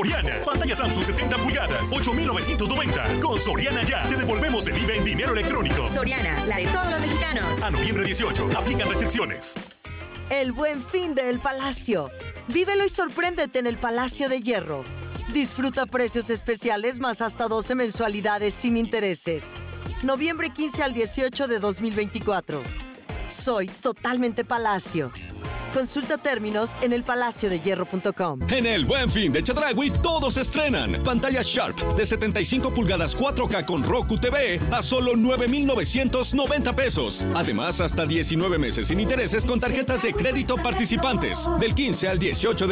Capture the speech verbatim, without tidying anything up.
Soriana. Pantalla Samsung sesenta pulgadas, ocho mil novecientos noventa. Con Soriana ya, te devolvemos el I V A en dinero electrónico. Soriana, la de todos los mexicanos. A noviembre dieciocho, aplican restricciones. El Buen Fin de El Palacio. Vívelo y sorpréndete en el Palacio de Hierro. Disfruta precios especiales más hasta doce mensualidades sin intereses. Noviembre quince al dieciocho de dos mil veinticuatro. Soy totalmente Palacio. Consulta términos en el palacio de hierro punto com. En el Buen Fin de Chedraui todos estrenan pantalla Sharp de setenta y cinco pulgadas cuatro K con Roku T V a solo nueve mil novecientos noventa pesos. Además, hasta diecinueve meses sin intereses con tarjetas de crédito participantes del quince al dieciocho de